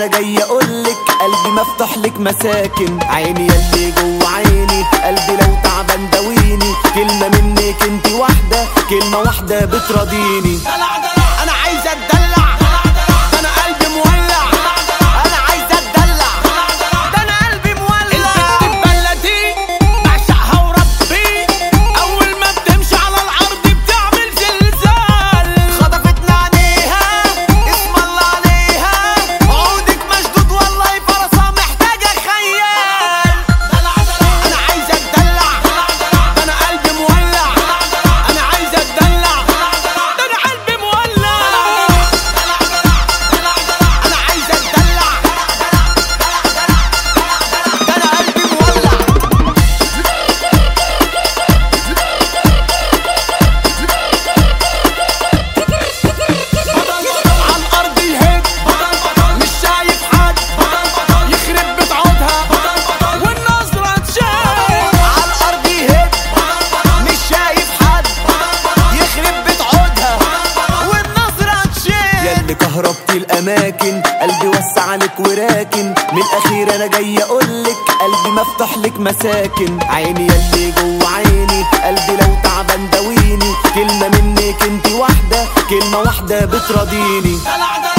جاي اقولك قلبي مفتوح لك مساكن، عيني يلي جوا عيني، قلبي لو تعبان داويني، كلمة منك انت واحدة، كلمة واحدة بتراضيني. انا عايز اتدلع، ده انا قلبي مولع، انا عايز اتدلع، ده انا قلبي مولع. البت البلدي بعشقها وربي، اول ما بتمشي على الارض بتعمل زلزال. خطفتنا عينيها اسم الله عليها، عودك مشدود والله فرصة محتاجة خيال. انا عايز اتدلع، ده انا قلبي مولع، انا عايز اتدلع، ده انا قلبي مولع. انا عايز اتدلع، ده انا قلبي مولع. عالارض يهب مش شايف حد، يخرب بيت عودها والنظرة تشاف. عالارض يهب مش شايف حد، يخرب بيت عودها والنظرة تشاف. ياللي كهربتي الاماكن، قلبي وسع لك وراكن، من الاخير انا جاي اقولك قلبي مفتوح لك مساكن، عيني ياللي جوا عيني، قلبي لو تعبان داويني، كلمة منك انت واحدة، كلمة واحدة بتراضيني.